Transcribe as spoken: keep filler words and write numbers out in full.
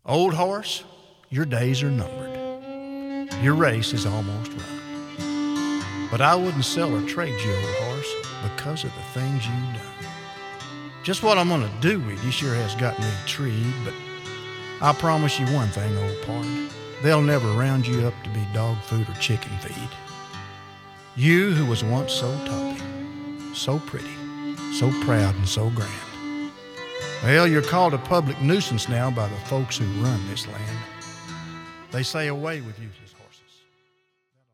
Old horse, your days are numbered. Your race is almost run. But I wouldn't sell or trade you, old horse, because of the things you've done. Just what I'm gonna do with you sure has got me intrigued, but I promise you one thing, old pard. They'll never round you up to be dog food or chicken feed. You who was once so toppy, so pretty, so proud and so grand. Well, you're called a public nuisance now by the folks who run this land. They say away with you.